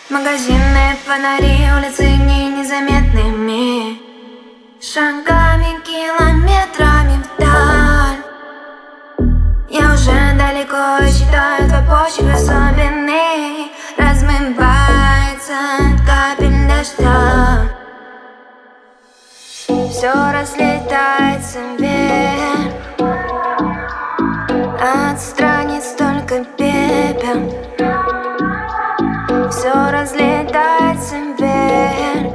Магазинные фонари, улицы незаметными шагами, километрами вдаль. Я уже далеко и считаю твой почерк особенный. Размывается от капель дождя. Все разлетается вверх, от страниц только пепел. Все разлетается вверх,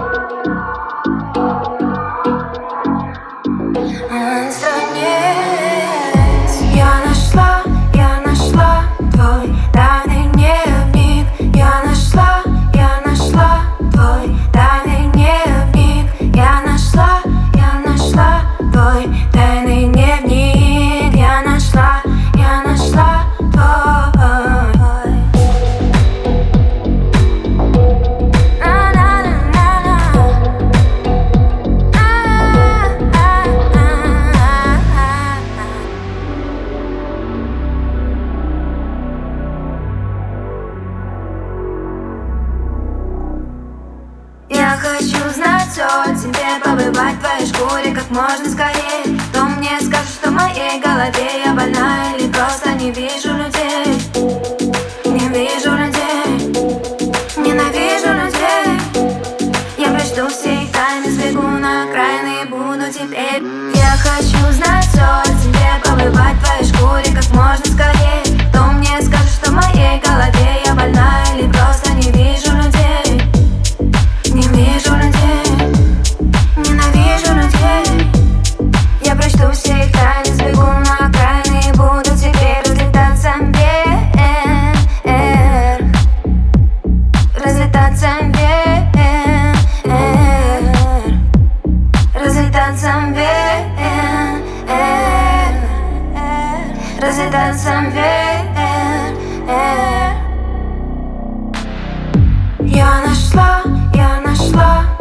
от страниц. Я нашла твой тайный дневник. Я нашла твой тайный дневник. Я нашла твой тайный дневник. Я нашла твой. Я хочу знать все о тебе, побывать в твоей шкуре как можно скорее. Кто мне скажет, что в моей голове я больна или просто не вижу людей? Не вижу людей, ненавижу людей. Я прочту все их тайны, сбегу на окраины и буду теперь. Я хочу знать все о тебе, побывать в твоей шкуре как можно скорее. Кто мне скажет, что в моей голове я больна или просто не вижу людей? Не вижу людей, ненавижу людей. Я прочту все их тайны, сбегу на окраины и буду теперь разлетаться вверх. Разлетаться вверх. Разлетаться вверх. Разлетаться вверх. Я нашла